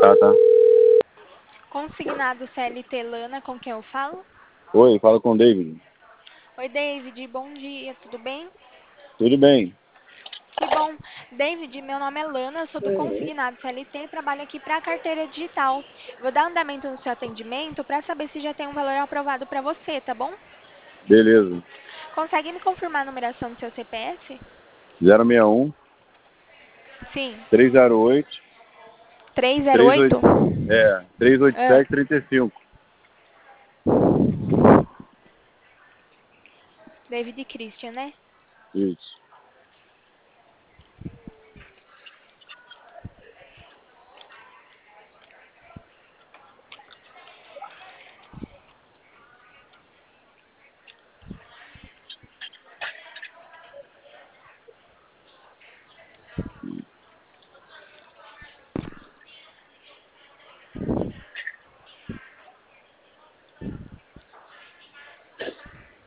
tá. Consignado CLT Lana, com quem eu falo? Oi, fala com o David. Oi, David, bom dia, tudo bem? Tudo bem? Que bom. David, meu nome é Lana, eu sou do Consignado CLT e trabalho aqui para a carteira digital. Vou dar andamento no seu atendimento para saber se já tem um valor aprovado para você, tá bom? Beleza. Consegue me confirmar a numeração do seu CPF? 061 Sim. 308 308? 38 Ah, 387 35. David Christian, né? Isso.